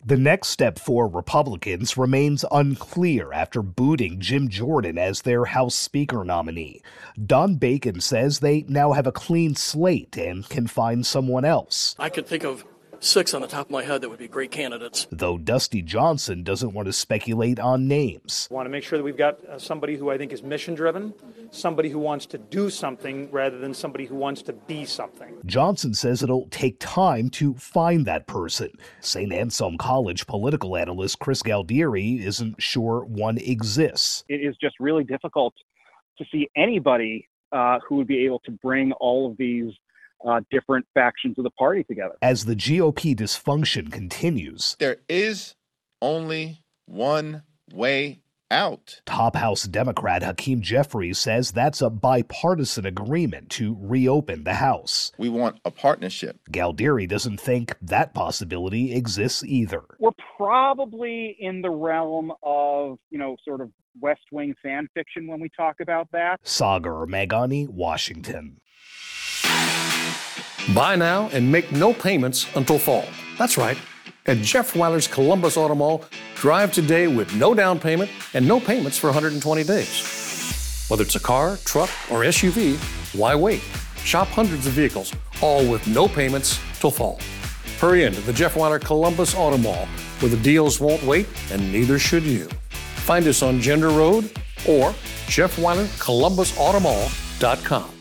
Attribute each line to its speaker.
Speaker 1: The next step for Republicans remains unclear after booting Jim Jordan as their House Speaker nominee. Don Bacon says they now have a clean slate and can find someone else.
Speaker 2: I could think of 6 on the top of my head that would be great candidates.
Speaker 1: Though Dusty Johnson doesn't want to speculate on names.
Speaker 3: I want to make sure that we've got somebody who I think is mission-driven, somebody who wants to do something rather than somebody who wants to be something.
Speaker 1: Johnson says it'll take time to find that person. St. Anselm College political analyst Chris Galdieri isn't sure one exists.
Speaker 4: It is just really difficult to see anybody who would be able to bring all of these different factions of the party together.
Speaker 1: As the GOP dysfunction continues,
Speaker 5: there is only one way out.
Speaker 1: Top House Democrat Hakeem Jeffries says that's a bipartisan agreement to reopen the House.
Speaker 5: We want a partnership.
Speaker 1: Galdieri doesn't think that possibility exists either.
Speaker 4: We're probably in the realm of, sort of West Wing fan fiction when we talk about that.
Speaker 1: Sagar Meghani, Washington.
Speaker 6: Buy now and make no payments until fall. That's right. At Jeff Weiler's Columbus Auto Mall, drive today with no down payment and no payments for 120 days. Whether it's a car, truck, or SUV, why wait? Shop hundreds of vehicles, all with no payments till fall. Hurry into the Jeff Weiler Columbus Auto Mall, where the deals won't wait and neither should you. Find us on Gender Road or JeffWeilerColumbusAutomall.com.